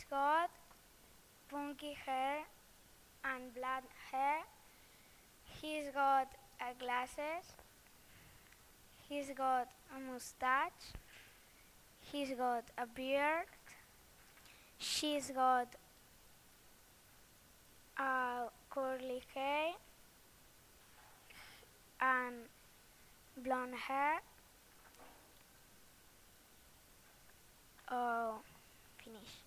got punky hair and black hair. He's got glasses. He's got a mustache. He's got a beard. She's got a curly hair and blonde hair. Oh, finish.